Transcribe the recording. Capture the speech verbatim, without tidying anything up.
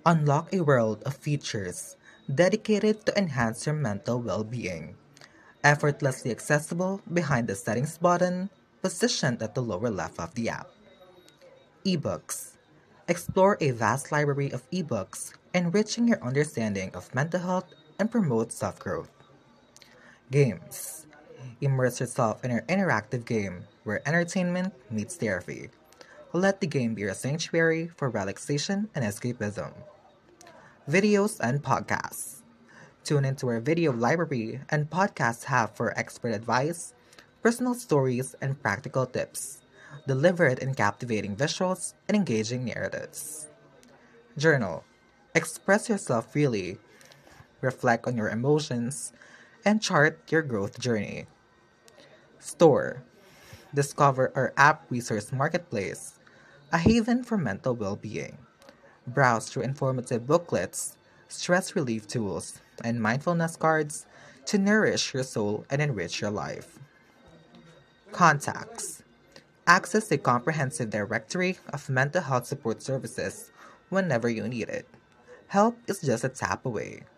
Unlock a world of features dedicated to enhance your mental well-being, effortlessly accessible behind the settings button positioned at the lower left of the app. Ebooks. Explore a vast library of ebooks, enriching your understanding of mental health and promote self-growth. Games. Immerse yourself in an interactive game where entertainment meets therapy. Let the game be your sanctuary for relaxation and escapism. Videos and podcasts. Tune into our video library and podcast hub for expert advice, personal stories, and practical tips, delivered in captivating visuals and engaging narratives. Journal. Express yourself freely, reflect on your emotions, and chart your growth journey. Store. Discover our app resource marketplace, a haven for mental well being. Browse through informative booklets, stress relief tools, and mindfulness cards to nourish your soul and enrich your life. Contacts. Access a comprehensive directory of mental health support services whenever you need it. Help is just a tap away.